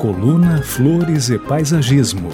Coluna Flores e Paisagismo.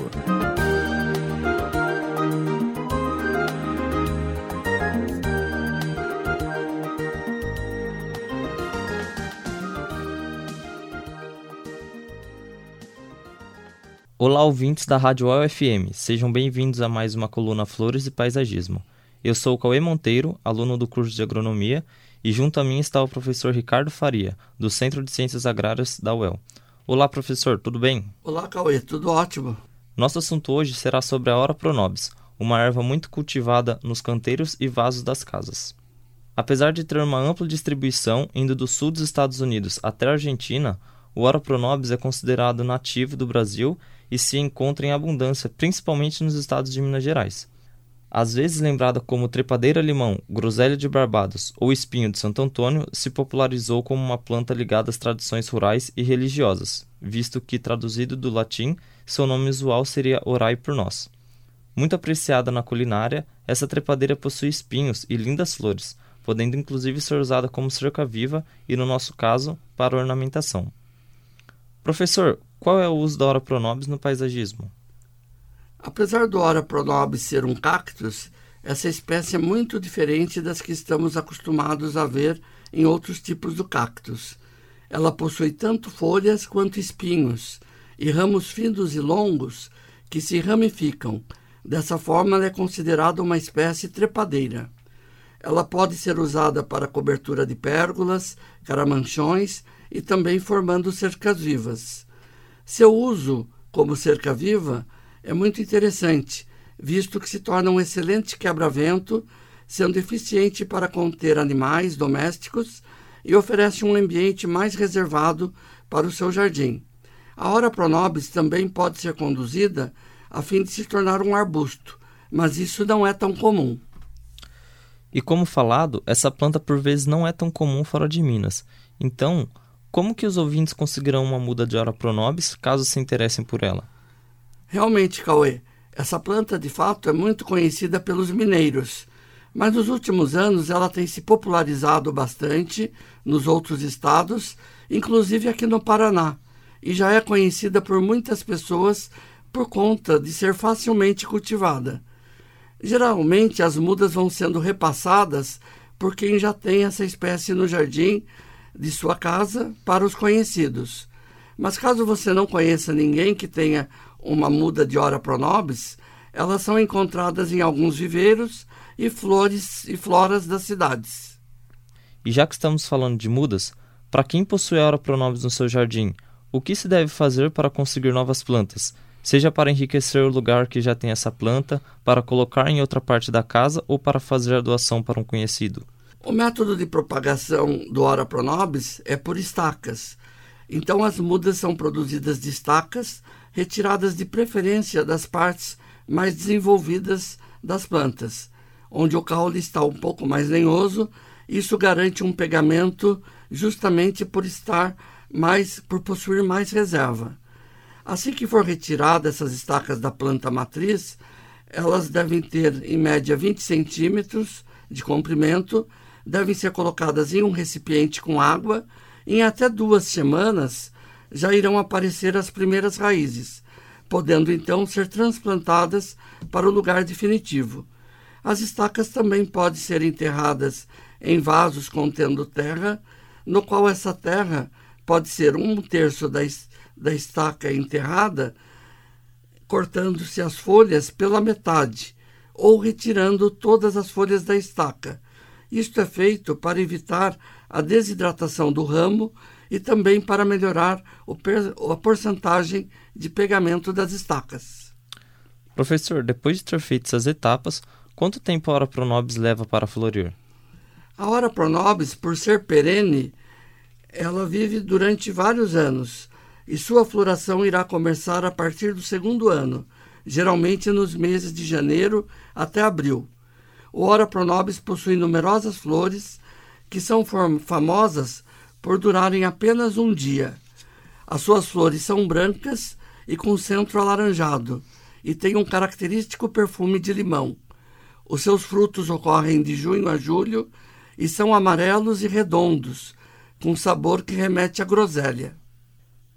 Olá, ouvintes da Rádio UFM, sejam bem-vindos a mais uma coluna Flores e Paisagismo. Eu sou o Cauê Monteiro, aluno do curso de Agronomia, e junto a mim está o professor Ricardo Faria, do Centro de Ciências Agrárias da UEL. Olá, professor, tudo bem? Olá, Cauê, tudo ótimo. Nosso assunto hoje será sobre a Ora pronobis, uma erva muito cultivada nos canteiros e vasos das casas. Apesar de ter uma ampla distribuição indo do sul dos Estados Unidos até a Argentina, o Ora pronobis é considerado nativo do Brasil e se encontra em abundância principalmente nos estados de Minas Gerais. Às vezes lembrada como trepadeira-limão, groselha de Barbados ou espinho de Santo Antônio, se popularizou como uma planta ligada às tradições rurais e religiosas, visto que, traduzido do latim, seu nome usual seria orai por nós. Muito apreciada na culinária, essa trepadeira possui espinhos e lindas flores, podendo inclusive ser usada como cerca-viva e, no nosso caso, para ornamentação. Professor, qual é o uso da Ora pronobis no paisagismo? Apesar do Ora pronobis ser um cactus, essa espécie é muito diferente das que estamos acostumados a ver em outros tipos de cactus. Ela possui tanto folhas quanto espinhos e ramos finos e longos que se ramificam. Dessa forma, ela é considerada uma espécie trepadeira. Ela pode ser usada para cobertura de pérgolas, caramanchões e também formando cercas vivas. Seu uso como cerca-viva é muito interessante, visto que se torna um excelente quebra-vento, sendo eficiente para conter animais domésticos e oferece um ambiente mais reservado para o seu jardim. A Ora pronobis também pode ser conduzida a fim de se tornar um arbusto, mas isso não é tão comum. E como falado, essa planta por vezes não é tão comum fora de Minas. Então, como que os ouvintes conseguirão uma muda de Ora pronobis caso se interessem por ela? Realmente, Cauê, essa planta de fato é muito conhecida pelos mineiros, mas nos últimos anos ela tem se popularizado bastante nos outros estados, inclusive aqui no Paraná, e já é conhecida por muitas pessoas por conta de ser facilmente cultivada. Geralmente as mudas vão sendo repassadas por quem já tem essa espécie no jardim de sua casa para os conhecidos. Mas caso você não conheça ninguém que tenha uma muda de Ora pronobis, elas são encontradas em alguns viveiros e flores e floras das cidades. E já que estamos falando de mudas, para quem possui a Ora pronobis no seu jardim, o que se deve fazer para conseguir novas plantas? Seja para enriquecer o lugar que já tem essa planta, para colocar em outra parte da casa ou para fazer a doação para um conhecido? O método de propagação do Ora pronobis é por estacas. Então as mudas são produzidas de estacas, retiradas de preferência das partes mais desenvolvidas das plantas, onde o caule está um pouco mais lenhoso. Isso garante um pegamento justamente por possuir mais reserva. Assim que for retirada essas estacas da planta matriz, elas devem ter em média 20 centímetros de comprimento, devem ser colocadas em um recipiente com água. Em até 2 semanas já irão aparecer as primeiras raízes, podendo então ser transplantadas para o lugar definitivo. As estacas também podem ser enterradas em vasos contendo terra, no qual essa terra pode ser 1/3 da estaca enterrada, cortando-se as folhas pela metade, ou retirando todas as folhas da estaca. Isto é feito para evitar a desidratação do ramo e também para melhorar a porcentagem de pegamento das estacas. Professor, depois de ter feito essas etapas, quanto tempo a Ora pronobis leva para florir? A Ora pronobis, por ser perene, ela vive durante vários anos e sua floração irá começar a partir do 2º ano, geralmente nos meses de janeiro até abril. O Ora pronobis possui numerosas flores que são famosas por durarem apenas um dia. As suas flores são brancas e com centro alaranjado e têm um característico perfume de limão. Os seus frutos ocorrem de junho a julho e são amarelos e redondos, com sabor que remete à groselha.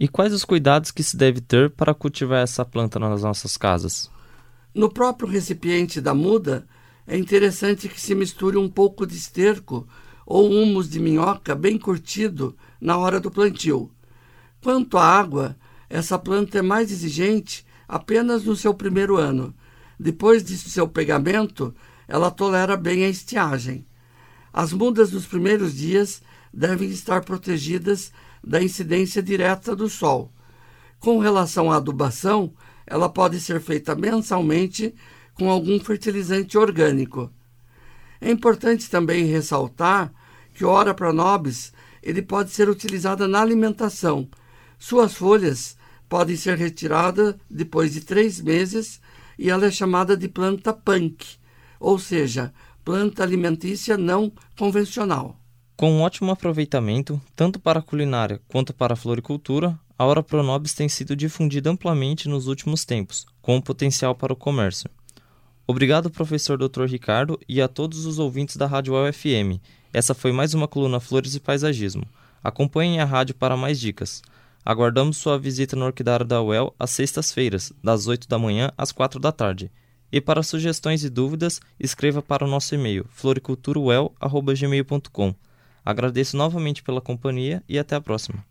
E quais os cuidados que se deve ter para cultivar essa planta nas nossas casas? No próprio recipiente da muda, é interessante que se misture um pouco de esterco ou humus de minhoca bem curtido na hora do plantio. Quanto à água, essa planta é mais exigente apenas no seu primeiro ano. Depois de seu pegamento, ela tolera bem a estiagem. As mudas dos primeiros dias devem estar protegidas da incidência direta do sol. Com relação à adubação, ela pode ser feita mensalmente com algum fertilizante orgânico. É importante também ressaltar que o Ora pro nobis ele pode ser utilizado na alimentação. Suas folhas podem ser retiradas depois de 3 meses e ela é chamada de planta punk, ou seja, planta alimentícia não convencional. Com um ótimo aproveitamento, tanto para a culinária quanto para a floricultura, a Ora pro nobis tem sido difundida amplamente nos últimos tempos, com potencial para o comércio. Obrigado, professor Dr. Ricardo, e a todos os ouvintes da Rádio UEL FM. Essa foi mais uma coluna Flores e Paisagismo. Acompanhem a rádio para mais dicas. Aguardamos sua visita no Orquidário da UEL às sextas-feiras, das 8 da manhã às 4 da tarde. E para sugestões e dúvidas, escreva para o nosso e-mail floriculturouel@gmail.com. Agradeço novamente pela companhia e até a próxima.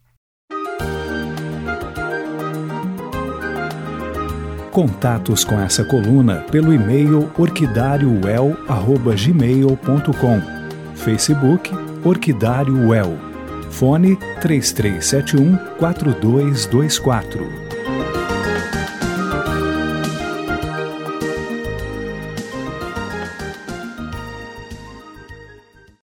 Contatos com essa coluna pelo e-mail orquidariouel@gmail.com. Facebook Orquidário UEL. Fone 3371-4224.